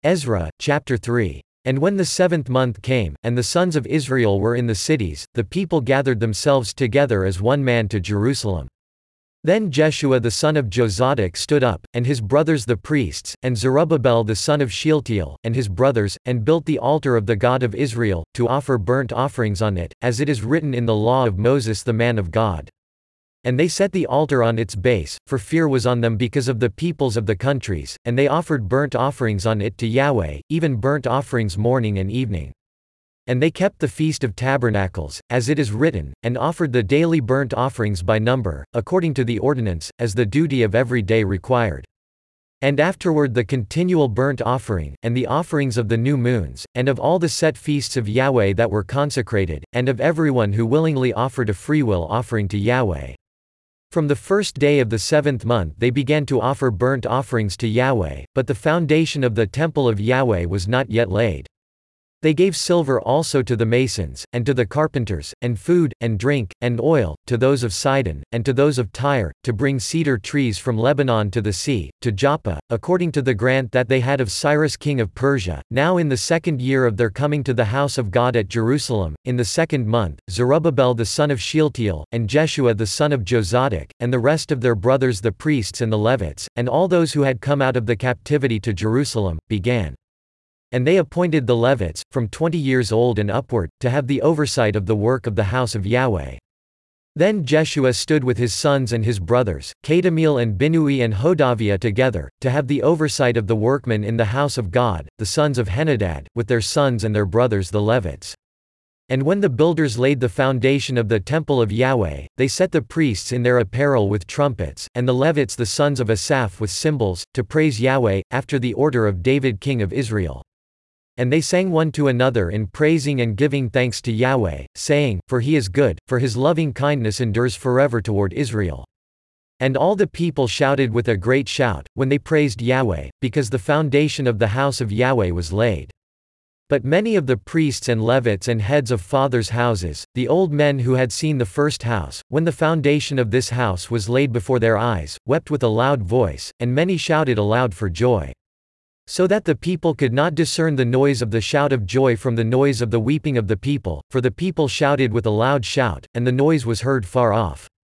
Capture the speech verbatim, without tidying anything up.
Ezra, chapter three. And when the seventh month came, and the sons of Israel were in the cities, the people gathered themselves together as one man to Jerusalem. Then Jeshua the son of Jozadak stood up, and his brothers the priests, and Zerubbabel the son of Shealtiel, and his brothers, and built the altar of the God of Israel, to offer burnt offerings on it, as it is written in the law of Moses the man of God. And they set the altar on its base, for fear was on them because of the peoples of the countries, and they offered burnt offerings on it to Yahweh, even burnt offerings morning and evening. And they kept the Feast of Tabernacles, as it is written, and offered the daily burnt offerings by number, according to the ordinance, as the duty of every day required. And afterward the continual burnt offering, and the offerings of the new moons, and of all the set feasts of Yahweh that were consecrated, and of everyone who willingly offered a freewill offering to Yahweh. From the first day of the seventh month they began to offer burnt offerings to Yahweh, but the foundation of the temple of Yahweh was not yet laid. They gave silver also to the masons, and to the carpenters, and food, and drink, and oil, to those of Sidon, and to those of Tyre, to bring cedar trees from Lebanon to the sea, to Joppa, according to the grant that they had of Cyrus king of Persia. Now in the second year of their coming to the house of God at Jerusalem, in the second month, Zerubbabel the son of Shealtiel, and Jeshua the son of Jozadak, and the rest of their brothers the priests and the Levites, and all those who had come out of the captivity to Jerusalem, began. And they appointed the Levites, from twenty years old and upward, to have the oversight of the work of the house of Yahweh. Then Jeshua stood with his sons and his brothers, Kadmiel and Binnui and Hodaviah together, to have the oversight of the workmen in the house of God, the sons of Henadad, with their sons and their brothers the Levites. And when the builders laid the foundation of the temple of Yahweh, they set the priests in their apparel with trumpets, and the Levites the sons of Asaph with cymbals, to praise Yahweh, after the order of David king of Israel. And they sang one to another in praising and giving thanks to Yahweh, saying, For he is good, for his loving kindness endures forever toward Israel. And all the people shouted with a great shout, when they praised Yahweh, because the foundation of the house of Yahweh was laid. But many of the priests and Levites and heads of fathers' houses, the old men who had seen the first house, when the foundation of this house was laid before their eyes, wept with a loud voice, and many shouted aloud for joy. So that the people could not discern the noise of the shout of joy from the noise of the weeping of the people, for the people shouted with a loud shout, and the noise was heard far off.